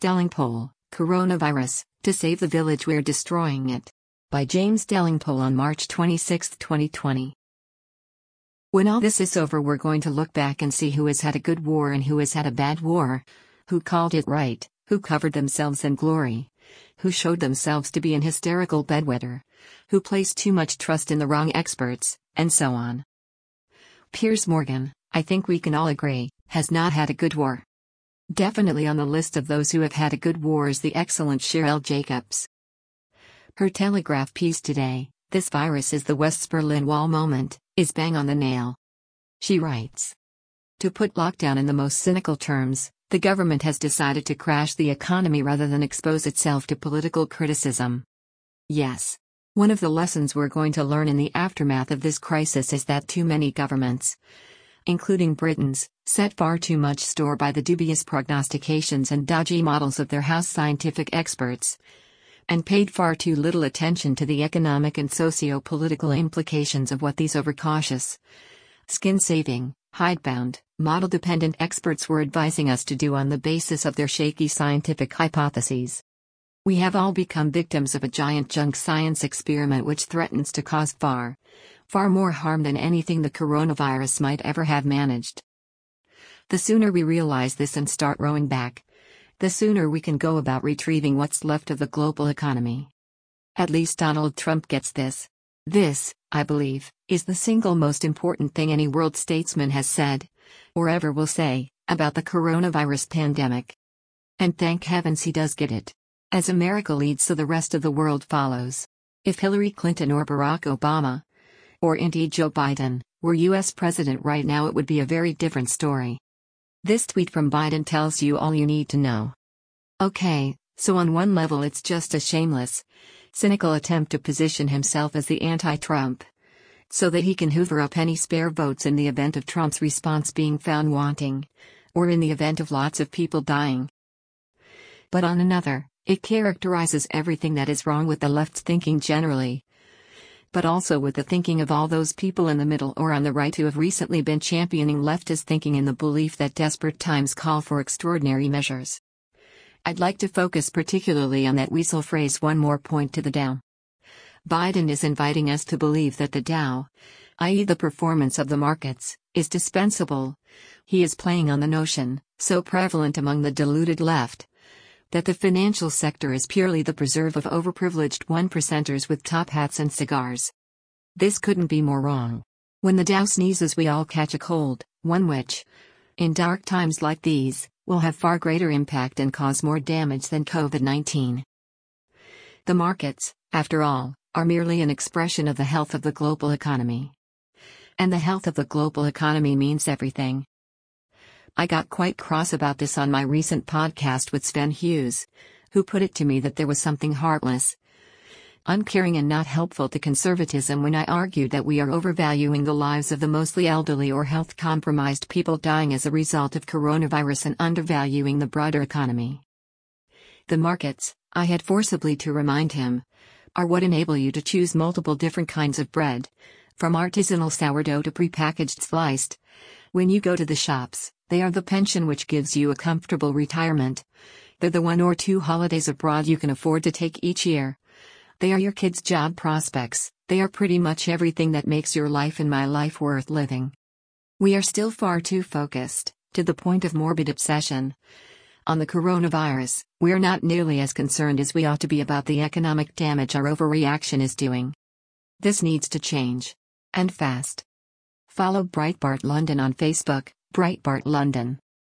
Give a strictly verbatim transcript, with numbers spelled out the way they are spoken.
Delingpole, Coronavirus, To Save the Village We're Destroying It. By James Delingpole on March twenty-sixth, twenty twenty. When all this is over, we're going to look back and see who has had a good war and who has had a bad war, who called it right, who covered themselves in glory, who showed themselves to be an hysterical bedwetter, who placed too much trust in the wrong experts, and so on. Piers Morgan, I think we can all agree, has not had a good war. Definitely on the list of those who have had a good war is the excellent Cheryl Jacobs. Her Telegraph piece today, "This virus is the West's Berlin Wall moment," is bang on the nail. She writes, "To put lockdown in the most cynical terms, the government has decided to crash the economy rather than expose itself to political criticism." Yes. One of the lessons we're going to learn in the aftermath of this crisis is that too many governments, including Britain's, set far too much store by the dubious prognostications and dodgy models of their house scientific experts, and paid far too little attention to the economic and socio-political implications of what these overcautious, skin-saving, hidebound, model-dependent experts were advising us to do on the basis of their shaky scientific hypotheses. We have all become victims of a giant junk science experiment which threatens to cause far, far more harm than anything the coronavirus might ever have managed. The sooner we realize this and start rowing back, the sooner we can go about retrieving what's left of the global economy. At least Donald Trump gets this. This, I believe, is the single most important thing any world statesman has said, or ever will say, about the coronavirus pandemic. And thank heavens he does get it. As America leads, so the rest of the world follows. If Hillary Clinton or Barack Obama, or indeed Joe Biden, were U S president right now, it would be a very different story. This tweet from Biden tells you all you need to know. Okay, so on one level it's just a shameless, cynical attempt to position himself as the anti-Trump, so that he can hoover up any spare votes in the event of Trump's response being found wanting, or in the event of lots of people dying. But on another, it characterizes everything that is wrong with the left's thinking generally, but also with the thinking of all those people in the middle or on the right who have recently been championing leftist thinking in the belief that desperate times call for extraordinary measures. I'd like to focus particularly on that weasel phrase, "one more point to the Dow." Biden is inviting us to believe that the Dow, that is the performance of the markets, is dispensable. He is playing on the notion, so prevalent among the deluded left, that the financial sector is purely the preserve of overprivileged one percenters with top hats and cigars. This couldn't be more wrong. When the Dow sneezes, we all catch a cold, one which, in dark times like these, will have far greater impact and cause more damage than COVID nineteen. The markets, after all, are merely an expression of the health of the global economy. And the health of the global economy means everything. I got quite cross about this on my recent podcast with Sven Hughes, who put it to me that there was something heartless, uncaring and not helpful to conservatism when I argued that we are overvaluing the lives of the mostly elderly or health-compromised people dying as a result of coronavirus and undervaluing the broader economy. The markets, I had forcibly to remind him, are what enable you to choose multiple different kinds of bread, from artisanal sourdough to prepackaged sliced. When you go to the shops, they are the pension which gives you a comfortable retirement. They're the one or two holidays abroad you can afford to take each year. They are your kids' job prospects. They are pretty much everything that makes your life and my life worth living. We are still far too focused, to the point of morbid obsession, on the coronavirus. We are not nearly as concerned as we ought to be about the economic damage our overreaction is doing. This needs to change. And fast. Follow Breitbart London on Facebook, Breitbart London.